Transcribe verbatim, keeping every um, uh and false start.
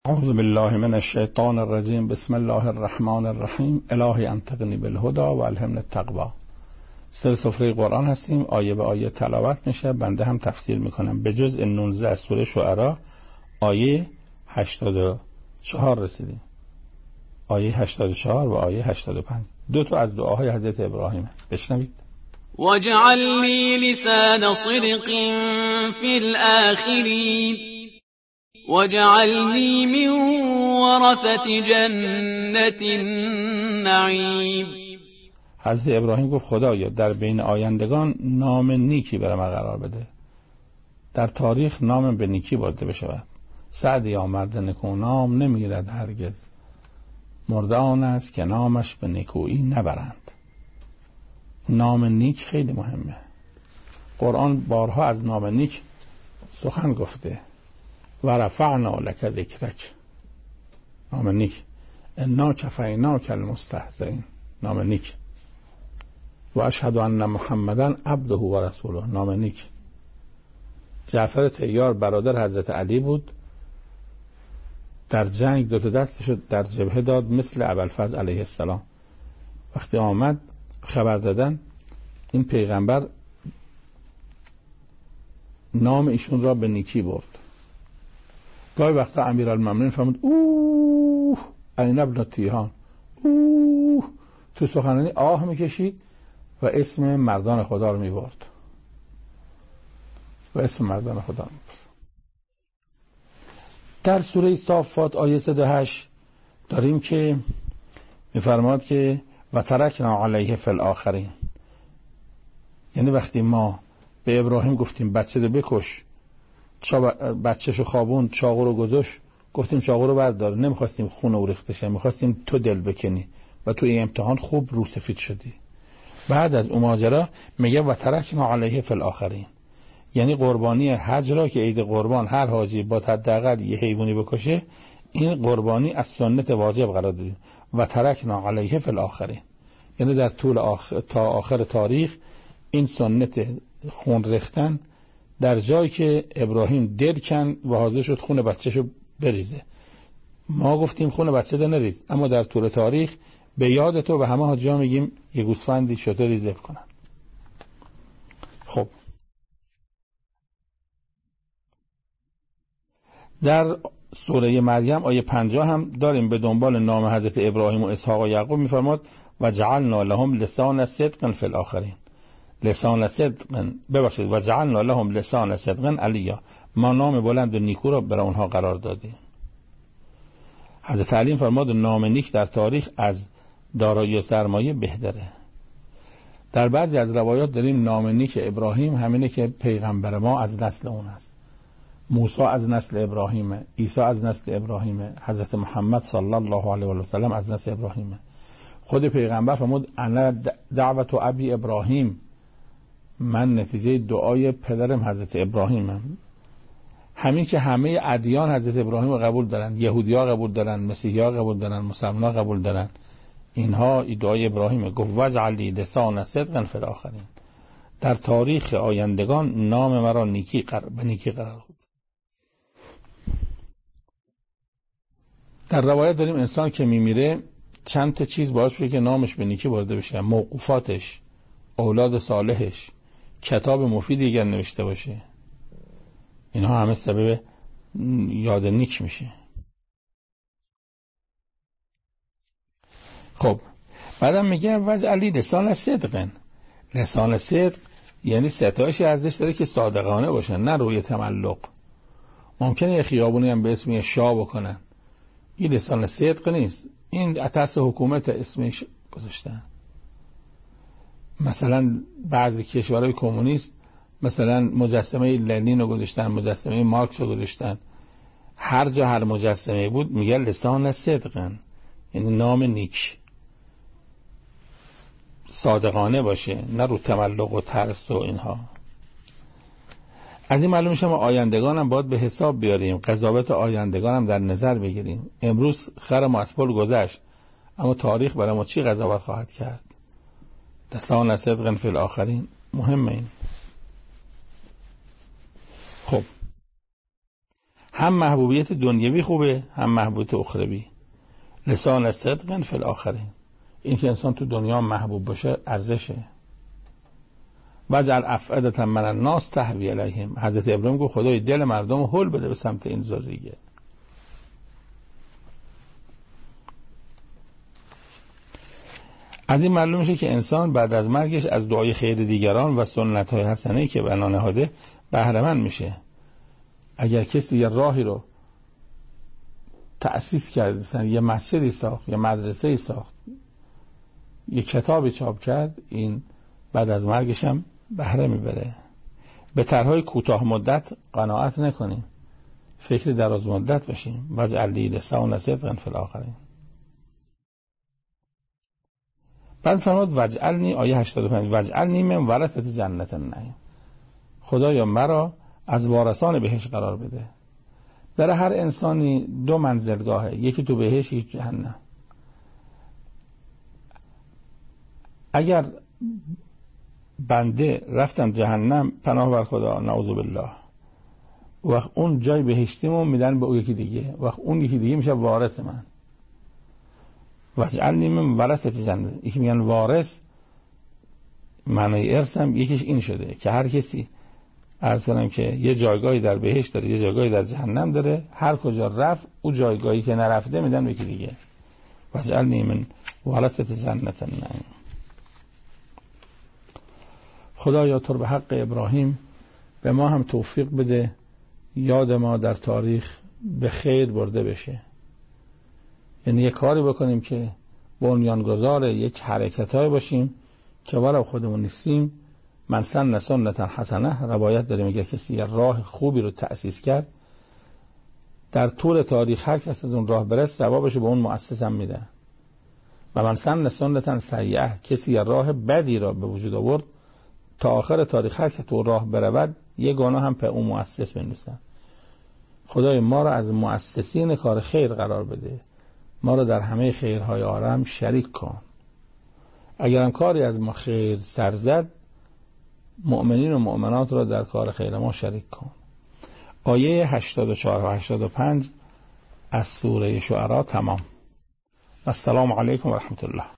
اعوذ بالله من الشیطان الرجیم. بسم الله الرحمن الرحیم. الهی انطقنی بالهدی و الهمنی التقوی. سر سفره قرآن هستیم، آیه به آیه تلاوت میشه، بنده هم تفسیر میکنم. به جزء نوزده سوره شعراء آیه هشتاد و چهار رسیدیم. آیه هشتاد و چهار و آیه هشتاد و پنج دو تا از دعاهای حضرت ابراهیم. بشنوید. واجعل لي لسان صدق في الآخرين واجعلني من ورثة جنة النعیم. حضرت ابراهیم گفت خدایا در بین آیندگان نام نیکی برای من قرار بده، در تاریخ نام به نیکی برده بشود. سعد یا مرد نکو نام نمیرد هرگز، مرده آن است که نامش به نکویی نبرند. نام نیک خیلی مهمه. قرآن بارها از نام نیک سخن گفته. و رفعنا لک ذکرک، نام نیک. انا کفیناک المستهزئین، نام نیک. و اشهد ان محمدا عبده و رسوله، نام نیک. جعفر طیار برادر حضرت علی بود، در جنگ دو تا دستشو در جبهه داد مثل ابوالفضل علیه السلام. وقتی آمد خبر دادن، این پیغمبر نام ایشون را به نیکی برد. گاهی وقتا امیرالمومنین فرمود اوه این ابن تیهان، اوه تو سخنرانی آه میکشید و اسم مردان خدا رو میبرد و اسم مردان خدا رو میبرد. در سوره صافات آیه صد و هشت داریم که میفرماد که و ترکنا علیه فی الاخرین، یعنی وقتی ما به ابراهیم گفتیم بچه رو بکش، بچه‌شو خوابوند، چاقو رو گذاشت، گفتیم چاقو رو بردار، نمیخواستیم خون او ریخته شه، میخواستیم تو دل بکنی و تو این امتحان خوب رو سفید شدی. بعد از اون ماجرا میگه و ترکنا علیه فی الاخرین، یعنی قربانی حج را که عید قربان هر حاجی با حداقل یه حیوانی بکشه، این قربانی از سنت واجب قرار دادیم. و ترکنا علیه فی الاخرین، یعنی در طول آخ... تا آخر تاریخ این سنت خون ریختن در جایی که ابراهیم دل کن و حاضر شد خون بچه‌شو بریزه. ما گفتیم خون بچه ده نریز، اما در طول تاریخ به یاد تو به همه حاجی‌ها میگیم یه گوسفندی شده ریزه کنن. خب در سوره مریم آیه پنجاه هم داریم به دنبال نام حضرت ابراهیم و اسحاق و یعقوب میفرماد و جعلنا لهم لسان صدق فی الاخرین. لسان صدق ببخشید و جعلنا لهم لسان صدق علیا، ما نام بلند و نیکو را برای اونها قرار دادیم. حضرت علی فرمود نام نیک در تاریخ از دارایی و سرمایه بهتره. در بعضی از روایات داریم نام نیک ابراهیم همینه که پیغمبر ما از نسل اون است. موسی از نسل ابراهیمه، عیسی از نسل ابراهیمه، حضرت محمد صلی الله علیه و سلم از نسل ابراهیمه. خود پیغمبر فرمود انا دعوت ابی ابراهیم، من نتیجه دعای پدرم حضرت ابراهیمم. همین که همه ادیان حضرت ابراهیم رو قبول دارن، یهودی‌ها قبول دارن، مسیحی‌ها قبول دارن، مسلمان‌ها قبول دارن، اینها دعای ابراهیمه. گفت واجعل لی لسان صدق فی الاخرین، در تاریخ آیندگان نام مرا نیکی قرار به نیکی قرار داد. در روایت داریم انسان که میمیره چند تا چیز باعث میشه که نامش به نیکی برده بشه. موقوفاتش، اولاد صالحش، کتاب مفیدی اگر نوشته باشه، اینها همه سبب یاد نیک میشه. خب بعدم میگه واجعل لی لسان صدق. لسان صدق یعنی ستایش ارزش داره که صادقانه باشن، نه روی تملق. ممکنه یه خیابونی هم به اسم شاه بکنن، این لسان صدق نیست، این اترس حکومت اسمش گذاشتن. مثلا بعضی کشورهای کمونیست مثلا مجسمه لنین رو گذاشتن، مجسمه مارکس رو گذاشتن. هر جا هر مجسمه بود میگه لسان صدقن، یعنی نام نیک، صادقانه باشه، نه رو تملق و ترس و اینها. از این معلوم میشه ما آیندگان هم باید به حساب بیاریم، قضاوت آیندگان هم در نظر بگیریم. امروز خر ما از پل گذشت، اما تاریخ برای ما چی قضاوت خواهد کرد؟ لسان صدق فی الاخرین مهمه این. خب هم محبوبیت دنیوی خوبه هم محبوبیت اخروی. لسان صدق فی الاخرین، این که انسان تو دنیا محبوب باشه ارزشه. وجعل افئدة من الناس تهوی الیهم، حضرت ابراهیم گفت خدای دل مردم رو هل بده به سمت این ذریه. از این معلوم میشه که انسان بعد از مرگش از دعای خیر دیگران و سنت های حسنه‌ای که بنا نهاده بهره مند میشه. اگر کسی یه راهی رو تأسیس کرد، مثلا یه مسجدی ساخت، یه مدرسه‌ای ساخت، یه کتابی چاپ کرد، این بعد از مرگش هم بهره میبره. به طرحهای کوتاه مدت قناعت نکنیم، فکر دراز مدت باشیم. واجعل لی لسان صدق فی الاخرین. بعد فرمود وجعلنی، آیه هشتاد و پنج، وجعلنی من ورثة جنت النعیم، خدایا مرا از وارثان بهشت قرار بده. در هر انسانی دو منزلگاهه، یکی تو بهشت یکی جهنم. اگر بنده رفتم جهنم، پناه بر خدا، نعوذ بالله، وقت اون جای بهشتیمو میدن به اون یکی دیگه، وقت اون یکی دیگه میشه وارث من. وجعلنی من ورثة جنت، یکی میگن وارث، معنی ارثم یکیش این شده که هر کسی عرض کنم که یه جایگاهی در بهشت داره، یه جایگاهی در جهنم داره، هر کجا رفت اون جایگاهی که نرفته میدن به یکی دیگه. وجعلنی من ورثة جنت النعیم. خدایا تو به حق ابراهیم به ما هم توفیق بده یاد ما در تاریخ به خیر برده بشه، یعنی یک کاری بکنیم که بنیانگذار یک حرکتای باشیم که ولو خودمون نیستیم. من سن سنتا حسنه، روایت داره میگه کسی یه راه خوبی رو تأسیس کرد، در طول تاریخ هر کس از اون راه بره ثوابش به اون مؤسس هم میده. و من سن سنتا سیئه، کسی یه راه بدی را به وجود آورد، تا آخر تاریخ هر که تو راه برود یه گناه هم به اون مؤسس بنویسن. خدای ما را از مؤسسین کار خیر قرار بده، ما را در همه خیرهای عالم شریک کن. اگر هم کاری از ما خیر سر زد، مؤمنین و مؤمنات را در کار خیر ما شریک کن. آیه هشتاد و چهار و هشتاد و پنج از سوره شعراء تمام. السلام علیکم و رحمت الله.